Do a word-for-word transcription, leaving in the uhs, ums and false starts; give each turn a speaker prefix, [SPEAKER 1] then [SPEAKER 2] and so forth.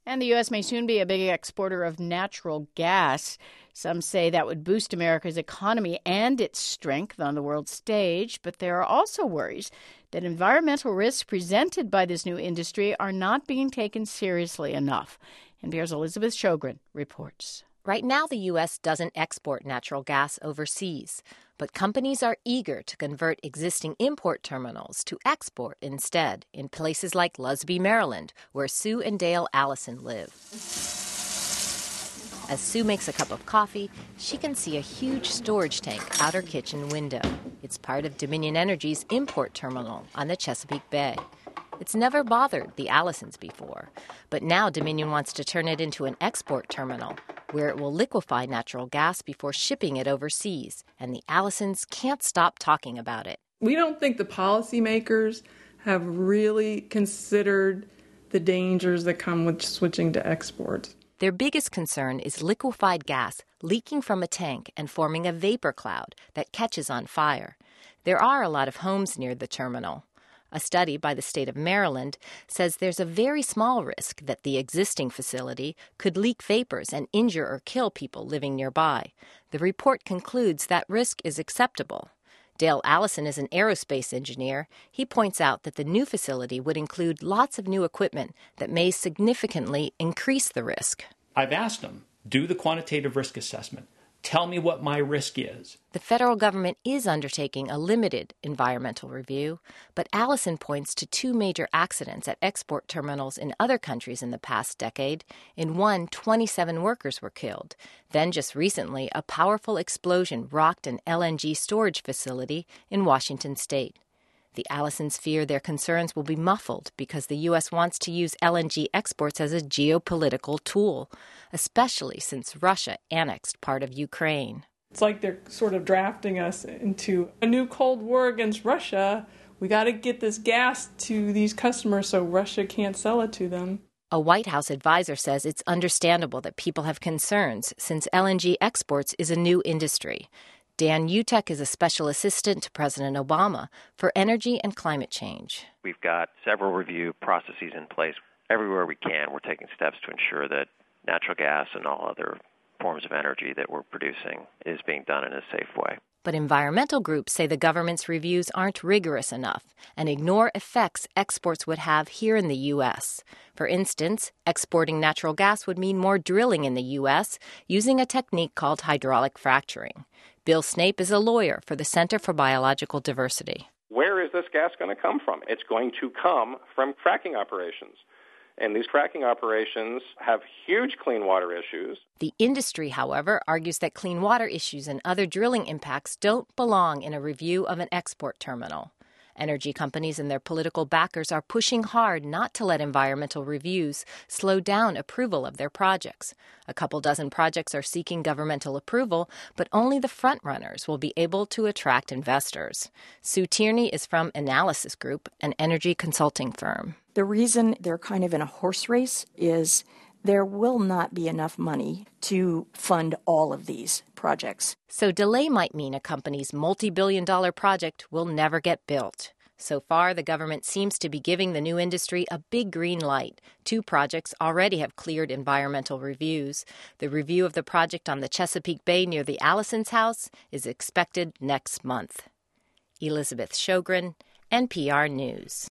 [SPEAKER 1] And the U S may soon be a big exporter of natural gas. Some say that would boost America's economy and its strength on the world stage. But there are also worries that environmental risks presented by this new industry are not being taken seriously enough. N P R's Elizabeth Sjogren reports.
[SPEAKER 2] Right now, the U S doesn't export natural gas overseas, but companies are eager to convert existing import terminals to export instead in places like Lusby, Maryland, where Sue and Dale Allison live. As Sue makes a cup of coffee, she can see a huge storage tank out her kitchen window. It's part of Dominion Energy's import terminal on the Chesapeake Bay. It's never bothered the Allisons before, but now Dominion wants to turn it into an export terminal where it will liquefy natural gas before shipping it overseas, and the Allisons can't stop talking about it.
[SPEAKER 3] We don't think the policymakers have really considered the dangers that come with switching to exports.
[SPEAKER 2] Their biggest concern is liquefied gas leaking from a tank and forming a vapor cloud that catches on fire. There are a lot of homes near the terminal. A study by the state of Maryland says there's a very small risk that the existing facility could leak vapors and injure or kill people living nearby. The report concludes that risk is acceptable. Dale Allison is an aerospace engineer. He points out that the new facility would include lots of new equipment that may significantly increase the risk.
[SPEAKER 4] I've asked them, do the quantitative risk assessment. Tell me what my risk is.
[SPEAKER 2] The federal government is undertaking a limited environmental review, but Allison points to two major accidents at export terminals in other countries in the past decade. In one, twenty-seven workers were killed. Then just recently, a powerful explosion rocked an L N G storage facility in Washington state. The Allisons fear their concerns will be muffled because the U S wants to use L N G exports as a geopolitical tool, especially since Russia annexed part of Ukraine.
[SPEAKER 3] It's like they're sort of drafting us into a new Cold War against Russia. We got to get this gas to these customers so Russia can't sell it to them.
[SPEAKER 2] A White House advisor says it's understandable that people have concerns since L N G exports is a new industry. Dan Utecht is a special assistant to President Obama for energy and climate change.
[SPEAKER 5] We've got several review processes in place. Everywhere we can, we're taking steps to ensure that natural gas and all other forms of energy that we're producing is being done in a safe way.
[SPEAKER 2] But environmental groups say the government's reviews aren't rigorous enough and ignore effects exports would have here in the U S. For instance, exporting natural gas would mean more drilling in the U S using a technique called hydraulic fracturing. Bill Snape is a lawyer for the Center for Biological Diversity.
[SPEAKER 6] Where is this gas going to come from? It's going to come from fracking operations. And these fracking operations have huge clean water issues.
[SPEAKER 2] The industry, however, argues that clean water issues and other drilling impacts don't belong in a review of an export terminal. Energy companies and their political backers are pushing hard not to let environmental reviews slow down approval of their projects. A couple dozen projects are seeking governmental approval, but only the frontrunners will be able to attract investors. Sue Tierney is from Analysis Group, an energy consulting firm.
[SPEAKER 7] The reason they're kind of in a horse race is there will not be enough money to fund all of these projects.
[SPEAKER 2] So delay might mean a company's multi-billion dollar project will never get built. So far, the government seems to be giving the new industry a big green light. Two projects already have cleared environmental reviews. The review of the project on the Chesapeake Bay near the Allisons' house is expected next month. Elizabeth Sjogren, N P R News.